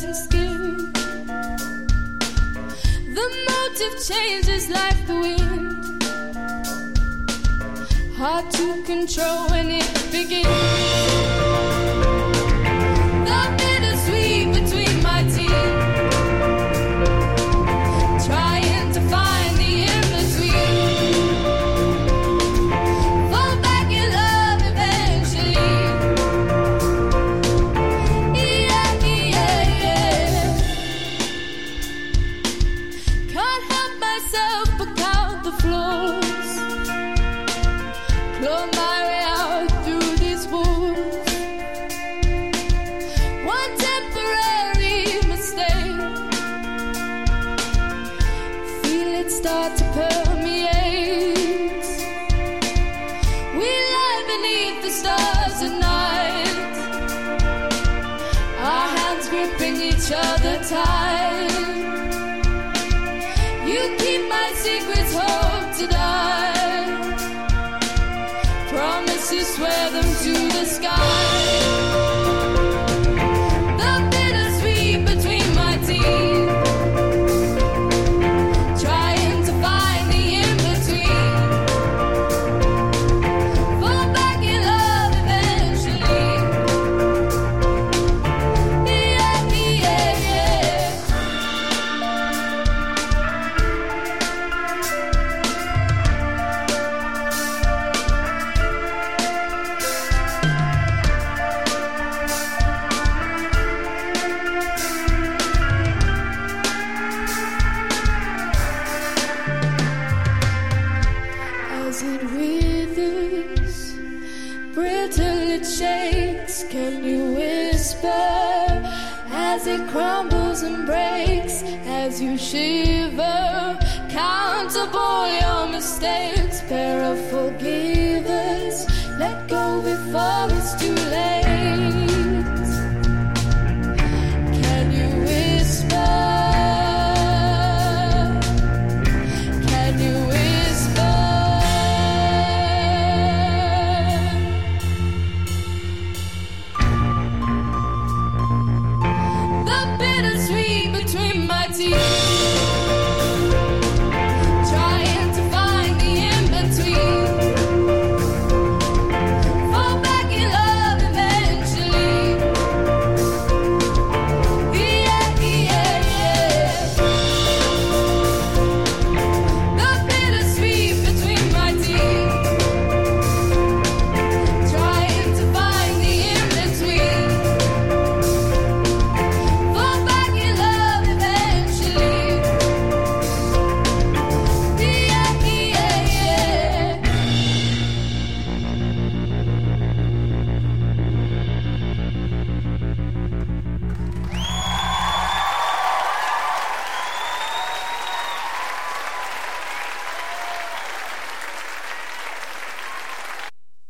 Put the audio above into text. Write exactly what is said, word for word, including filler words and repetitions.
certain skill. The motive changes like the wind, hard to control when it begins. The bittersweet between my teeth, trying to find the in-between. Fall back in love eventually. Yeah, yeah, yeah. Can't help myself but count the floors, claw my way out through these walls. One temporary mistake, feel it start to permeate. We lie beneath the stars at night, our hands gripping each other tight. You keep my secrets, hope to die. Promise to swear them to the sky. The bittersweet between my teeth, trying to find the in-between. Fall back in love eventually. Yeah, yeah, yeah. As it withers, brittle it shakes. Can you whisper as it crumbles and breaks? As you shiver, count up all your mistakes. Pair of forgivers, let go before